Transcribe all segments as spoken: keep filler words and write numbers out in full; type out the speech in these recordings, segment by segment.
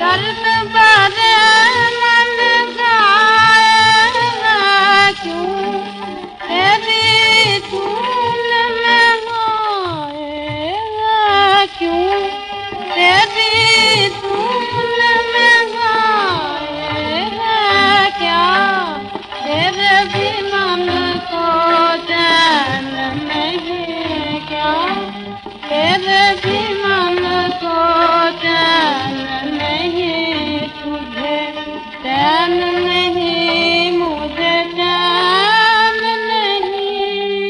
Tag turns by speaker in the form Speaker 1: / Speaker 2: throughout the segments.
Speaker 1: दर्द भरे मन गाएगा क्यों तेरी धुन में गाएगा क्यों तेरी धुन में गाएगा क्या तेरे भी मन को चैन नहीं क्या तेरे भी मन को चैन नहीं तुझे चैन नहीं मुझे चैन नहीं।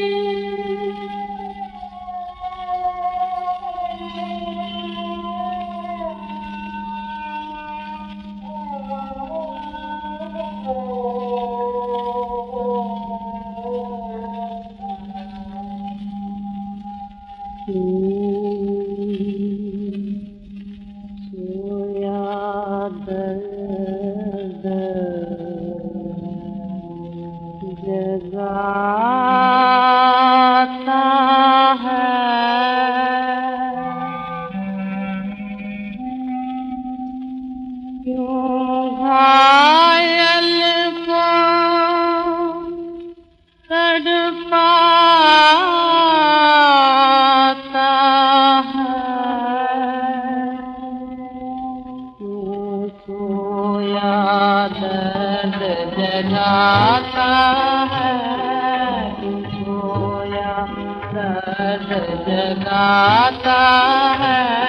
Speaker 1: सोया दर्द जगाता है क्यों घायल को तड़पाता सोया दर्द जगाता है सोया दर्द जगाता है।